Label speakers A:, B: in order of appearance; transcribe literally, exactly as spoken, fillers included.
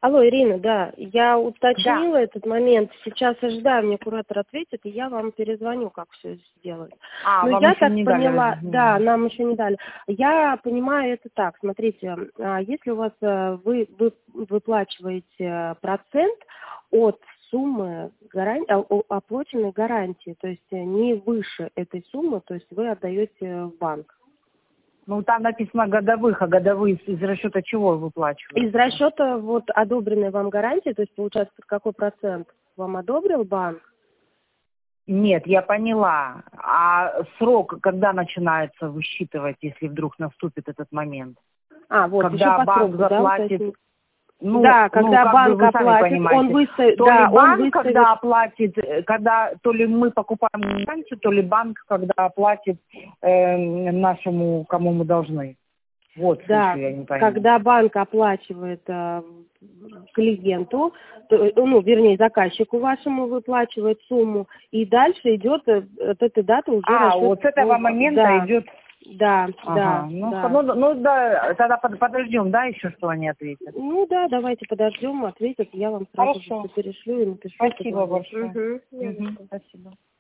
A: Алло, Ирина, да, я уточнила
B: Да.
A: этот момент. Сейчас ожидаю, мне куратор ответит, и я вам перезвоню, как все сделать.
B: А,
A: Но
B: вам
A: я
B: еще
A: так
B: не
A: поняла,
B: дали?
A: да, нам еще не дали. Я понимаю это так, смотрите, а, если у вас э, вы, вы выплачиваете процент от суммы гаран... а, о- оплаченной гарантии, то есть э, не выше этой суммы, то есть вы отдаете в банк.
B: Ну, там написано годовых, а годовые из расчета чего выплачивают?
A: Из расчета вот одобренной вам гарантии, то есть получается, под какой процент вам одобрил банк?
B: Нет, я поняла. А срок, когда начинается высчитывать, если вдруг наступит этот момент?
A: А, вот, еще
B: Когда
A: по
B: банк
A: сроку, да? То
B: заплатит...
A: есть,
B: Ну,
A: да,
B: ну,
A: когда
B: как бы
A: банк
B: вы сами
A: оплатит, он
B: понимаете.
A: выставит,
B: То ли
A: да, он
B: банк,
A: выставит,
B: когда оплатит, э, когда то ли мы покупаем гарантию, то ли банк, когда оплатит э, нашему, кому мы должны. Вот
A: да,
B: слышу, я не пойму.
A: когда банк оплачивает э, клиенту, то, э, ну, вернее, заказчику вашему выплачивает сумму, и дальше идет э, от этой даты уже
B: А,
A: расчет.
B: вот с этого
A: по-
B: момента
A: да,
B: идет...
A: да,
B: Ага,
A: да,
B: ну,
A: да.
B: ну, ну да, тогда под- подождем, да, еще что они ответят.
A: Ну да, давайте подождем, ответят, я вам сразу же
B: Хорошо.
A: все перешлю и напишу.
B: Спасибо
A: позвоню.
B: большое.
A: Угу, не за
B: Угу,
A: что.
B: спасибо.